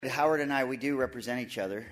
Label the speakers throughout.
Speaker 1: Howard and I, we do represent each other,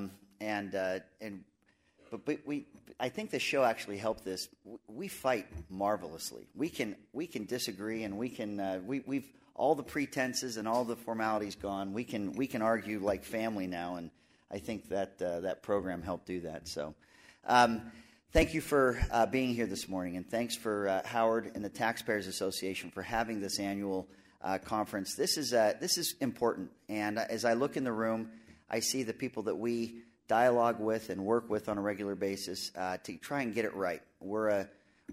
Speaker 1: but I think the show actually helped this. We fight marvelously. We can disagree, and we've all the pretenses and all the formalities gone. We can argue like family now, and I think that program helped do that. So, thank you for being here this morning, and thanks for Howard and the Taxpayers Association for having this annual conference. This is important, and as I look in the room, I see the people that we dialogue with and work with on a regular basis to try and get it right. We're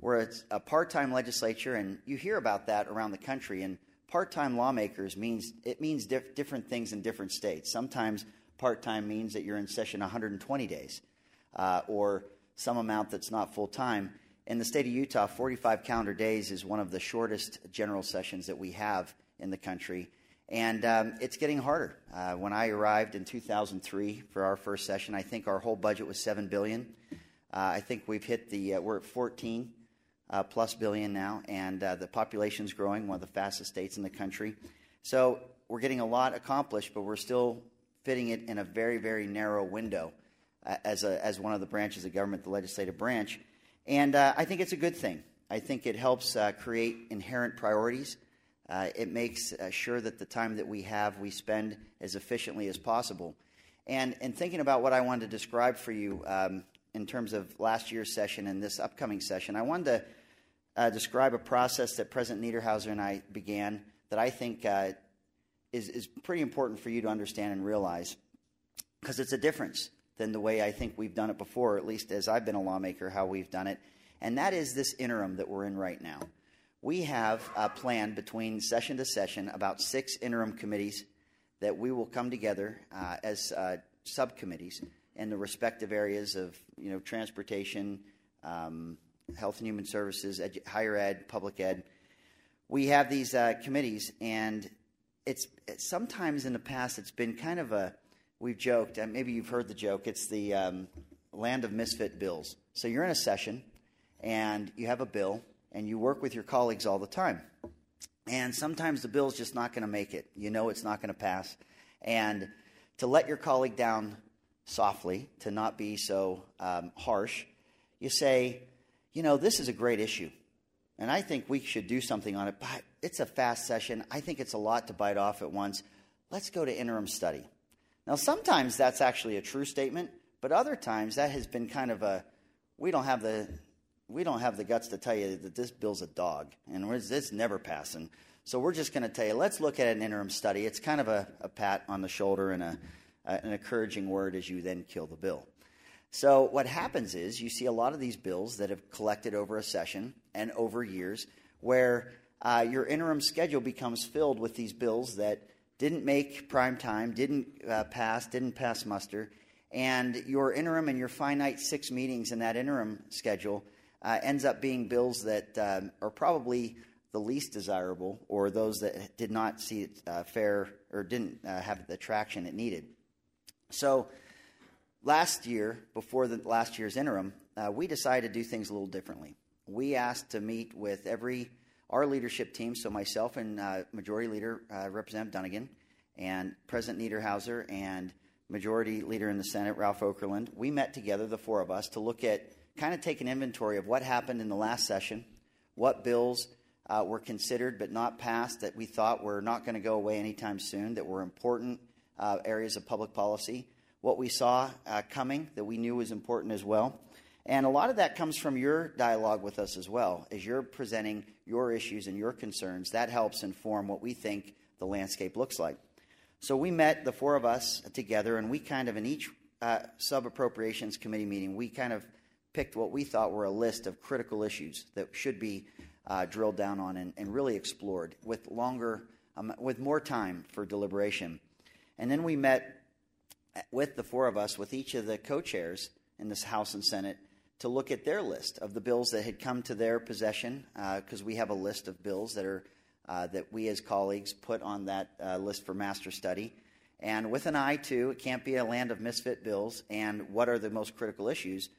Speaker 1: a part-time legislature, and you hear about that around the country. And part-time lawmakers means different things in different states. Sometimes part-time means that you're in session 120 days, or some amount that's not full-time. In the state of Utah, 45 calendar days is one of the shortest general sessions that we have in the country. And it's getting harder. When I arrived in 2003 for our first session, I think our whole budget was $7 billion. I think we've hit we're at 14 plus billion now, and the population's growing, one of the fastest states in the country. So we're getting a lot accomplished, but we're still fitting it in a very, very narrow window as one of the branches of government, the legislative branch. And I think it's a good thing. I think it helps create inherent priorities. It makes sure that the time that we spend as efficiently as possible. And in thinking about what I wanted to describe for you in terms of last year's session and this upcoming session, I wanted to describe a process that President Niederhauser and I began that I think is pretty important for you to understand and realize, because it's a difference than the way I think we've done it before, or at least as I've been a lawmaker, how we've done it. And that is this interim that we're in right now. We have planned between session to session about 6 interim committees that we will come together as subcommittees in the respective areas of transportation, health and human services, higher ed, public ed. We have these committees, and it's sometimes in the past it's been kind of we've joked, and maybe you've heard the joke, it's the land of misfit bills. So you're in a session, and you have a bill, and you work with your colleagues all the time. And sometimes the bill's just not going to make it. You know it's not going to pass. And to let your colleague down softly, to not be so harsh, you say, this is a great issue, and I think we should do something on it, but it's a fast session. I think it's a lot to bite off at once. Let's go to interim study. Now, sometimes that's actually a true statement, but other times that has been kind of we don't have the guts to tell you that this bill's a dog, and it's never passing. So we're just going to tell you, let's look at an interim study. It's kind of a pat on the shoulder and an encouraging word as you then kill the bill. So what happens is you see a lot of these bills that have collected over a session and over years where your interim schedule becomes filled with these bills that didn't make prime time, didn't pass muster, and your interim and your finite 6 meetings in that interim schedule ends up being bills that are probably the least desirable, or those that did not see it fair or didn't have the traction it needed. So last year, before last year's interim, we decided to do things a little differently. We asked to meet with our leadership team, so myself and Majority Leader Representative Dunnigan and President Niederhauser and Majority Leader in the Senate, Ralph Okerlund. We met together, the 4 of us, to look at kind of take an inventory of what happened in the last session, what bills were considered but not passed that we thought were not going to go away anytime soon, that were important areas of public policy, what we saw coming that we knew was important as well. And a lot of that comes from your dialogue with us as well. As you're presenting your issues and your concerns, that helps inform what we think the landscape looks like. So we met, the 4 of us, together, and we kind of, in each sub-appropriations committee meeting, we kind of picked what we thought were a list of critical issues that should be drilled down on and really explored with more time for deliberation. And then we met with the 4 of us, with each of the co-chairs in this House and Senate, to look at their list of the bills that had come to their possession, because we have a list of bills that we as colleagues put on that list for master study. And with an eye to, it can't be a land of misfit bills, and what are the most critical issues,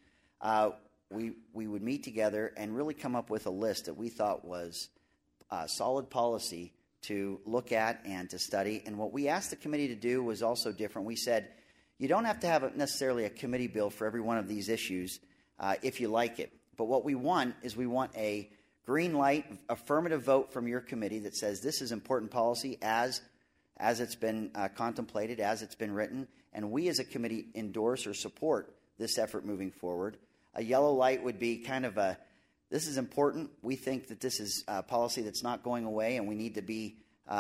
Speaker 1: we would meet together and really come up with a list that we thought was solid policy to look at and to study. And what we asked the committee to do was also different. We said, you don't have to have necessarily a committee bill for every one of these issues if you like it. But what we want is we want a green light, affirmative vote from your committee that says this is important policy as it's been contemplated, as it's been written, and we as a committee endorse or support this effort moving forward. A yellow light would be kind of a, this is important. We think that this is a policy that's not going away, and we need to be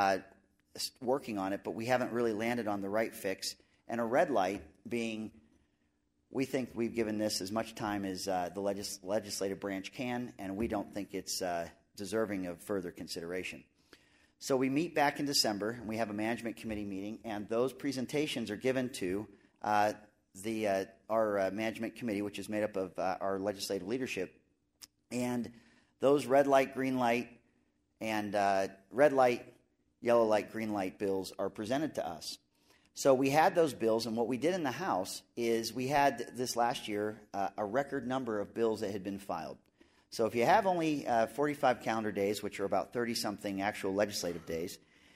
Speaker 1: working on it, but we haven't really landed on the right fix. And a red light being, we think we've given this as much time as the legislative branch can, and we don't think it's deserving of further consideration. So we meet back in December, and we have a management committee meeting, and those presentations are given to our management committee, which is made up of our legislative leadership. And those red light, green light, and red light, yellow light, green light bills are presented to us. So we had those bills, and what we did in the House is we had this last year a record number of bills that had been filed. So if you have only 45 calendar days, which are about 30-something actual legislative days,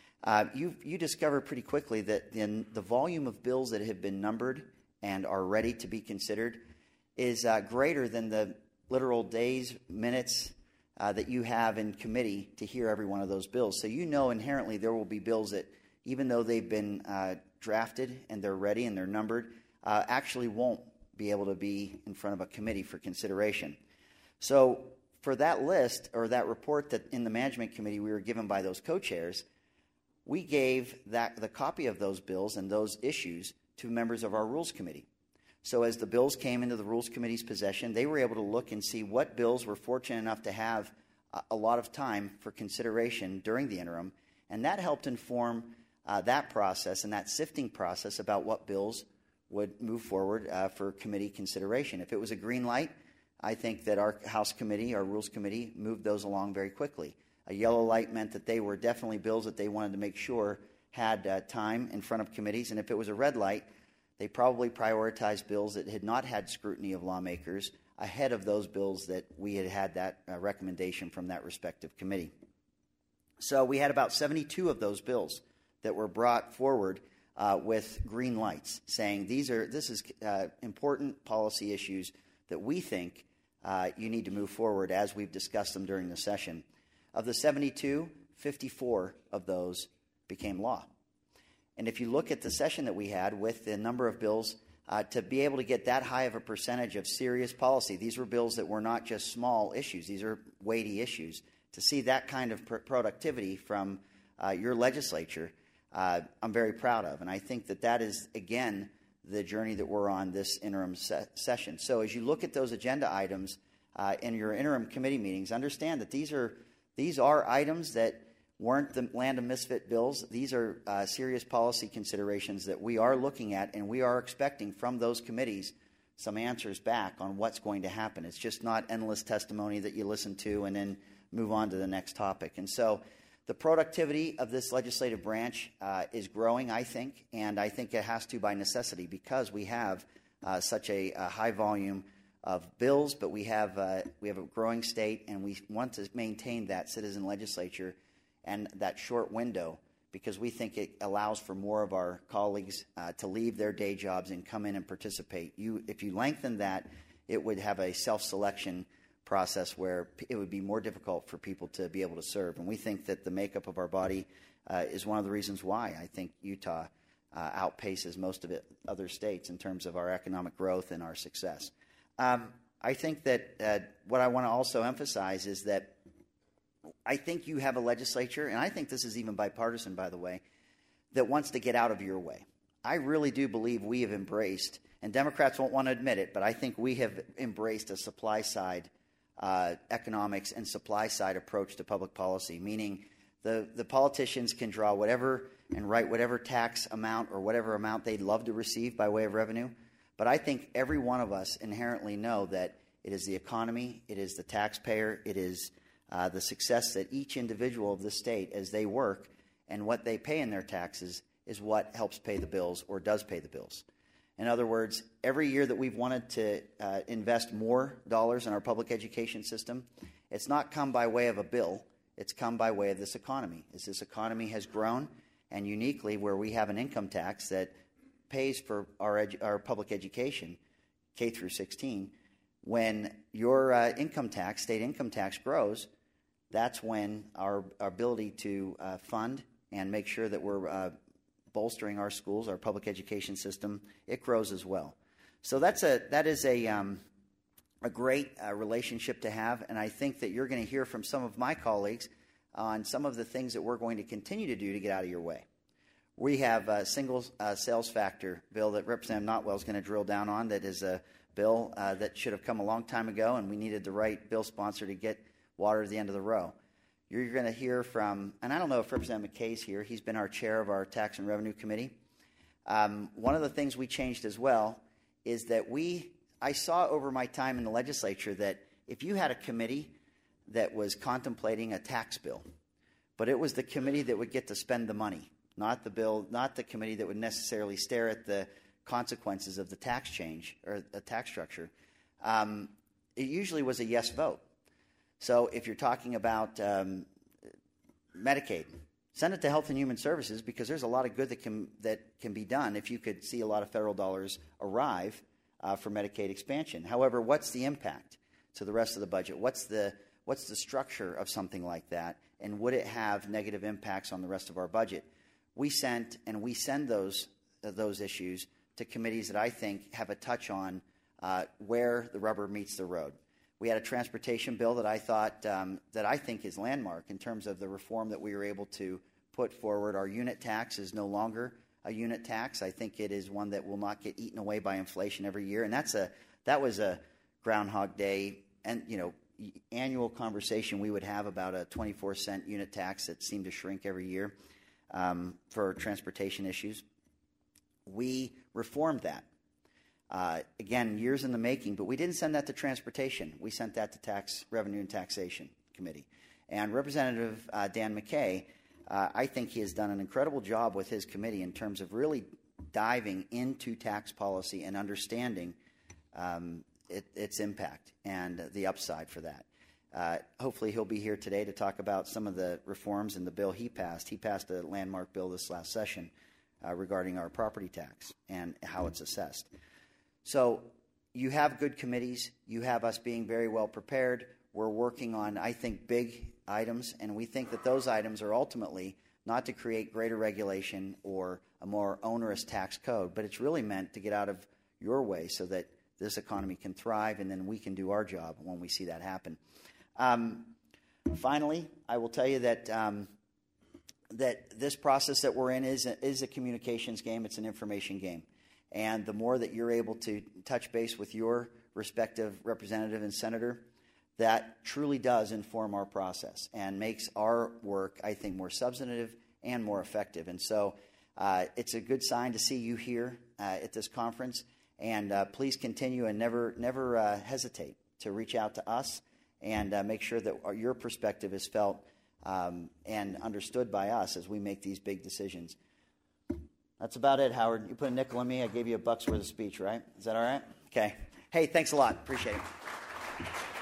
Speaker 1: you discover pretty quickly that in the volume of bills that have been numbered and are ready to be considered is greater than the literal days, minutes that you have in committee to hear every one of those bills. So you know inherently there will be bills that, even though they've been drafted and they're ready and they're numbered, actually won't be able to be in front of a committee for consideration. So for that list, or that report that in the management committee we were given by those co-chairs, we gave the copy of those bills and those issues to members of our Rules Committee. So as the bills came into the Rules Committee's possession, they were able to look and see what bills were fortunate enough to have a lot of time for consideration during the interim, and that helped inform that process and that sifting process about what bills would move forward for committee consideration. If it was a green light, I think that our House Committee, our Rules Committee, moved those along very quickly. A yellow light meant that they were definitely bills that they wanted to make sure had time in front of committees, and if it was a red light, they probably prioritized bills that had not had scrutiny of lawmakers ahead of those bills that we had that recommendation from that respective committee. So we had about 72 of those bills that were brought forward with green lights, saying this is important policy issues that we think you need to move forward as we've discussed them during the session. Of the 72, 54 of those became law. And if you look at the session that we had with the number of bills, to be able to get that high of a percentage of serious policy, these were bills that were not just small issues, these are weighty issues. To see that kind of productivity from your legislature, I'm very proud of. And I think that is, again, the journey that we're on this interim session. So as you look at those agenda items in your interim committee meetings, understand that these are items that weren't the land of misfit bills. These are serious policy considerations that we are looking at, and we are expecting from those committees some answers back on what's going to happen. It's just not endless testimony that you listen to and then move on to the next topic. And so the productivity of this legislative branch is growing, I think, and I think it has to by necessity because we have such a high volume of bills, but we have a growing state, and we want to maintain that citizen legislature and that short window because we think it allows for more of our colleagues to leave their day jobs and come in and participate. If you lengthen that, it would have a self-selection process where it would be more difficult for people to be able to serve. And we think that the makeup of our body is one of the reasons why I think Utah outpaces most of other states in terms of our economic growth and our success. I think that what I want to also emphasize is that I think you have a legislature, and I think this is even bipartisan, by the way, that wants to get out of your way. I really do believe we have embraced, and Democrats won't want to admit it, but I think we have embraced a supply-side economics and supply-side approach to public policy, meaning the politicians can draw whatever and write whatever tax amount or whatever amount they'd love to receive by way of revenue. But I think every one of us inherently know that it is the economy, it is the taxpayer, it is the success that each individual of the state, as they work and what they pay in their taxes, is what helps pay the bills or does pay the bills. In other words, every year that we've wanted to invest more dollars in our public education system, it's not come by way of a bill. it's come by way of this economy. As this economy has grown, and uniquely where we have an income tax that pays for our public education, K through 16, when your income tax, state income tax grows, that's when our ability to fund and make sure that we're bolstering our schools, our public education system, it grows as well. So that is a great relationship to have, and I think that you're going to hear from some of my colleagues on some of the things that we're going to continue to do to get out of your way. We have a single sales factor bill that Representative Notwell is going to drill down on. That is a bill that should have come a long time ago, and we needed the right bill sponsor to get water to the end of the row. You're going to hear from, and I don't know if Representative McKay's here. He's been our chair of our Tax and Revenue Committee. One of the things we changed as well is that I saw over my time in the legislature that if you had a committee that was contemplating a tax bill, but it was the committee that would get to spend the money, not the committee that would necessarily stare at the consequences of the tax change or the tax structure, it usually was a yes vote. So if you're talking about Medicaid, send it to Health and Human Services, because there's a lot of good that can be done if you could see a lot of federal dollars arrive for Medicaid expansion. However, what's the impact to the rest of the budget? What's the structure of something like that, and would it have negative impacts on the rest of our budget? We send those issues to committees that I think have a touch on where the rubber meets the road. We had a transportation bill that I think is landmark in terms of the reform that we were able to put forward. Our unit tax is no longer a unit tax. I think it is one that will not get eaten away by inflation every year, and that was a Groundhog Day and annual conversation we would have about a 24-cent unit tax that seemed to shrink every year for transportation issues. We reformed that. Again, years in the making, but we didn't send that to transportation. We sent that to Tax Revenue and Taxation Committee. And Representative Dan McKay, I think he has done an incredible job with his committee in terms of really diving into tax policy and understanding its impact and the upside for that. Hopefully he'll be here today to talk about some of the reforms in the bill he passed. He passed a landmark bill this last session regarding our property tax and how it's assessed. So you have good committees. You have us being very well prepared. We're working on, I think, big items, and we think that those items are ultimately not to create greater regulation or a more onerous tax code, but it's really meant to get out of your way so that this economy can thrive, and then we can do our job when we see that happen. Finally, I will tell you that that this process that we're in is a communications game. It's an information game. And the more that you're able to touch base with your respective representative and senator, that truly does inform our process and makes our work, I think, more substantive and more effective. And so it's a good sign to see you here at this conference. And please continue and never hesitate to reach out to us and make sure that your perspective is felt and understood by us as we make these big decisions. That's about it, Howard. You put a nickel in me. I gave you $1 worth of speech, right? Is that all right? Okay. Hey, thanks a lot. Appreciate it.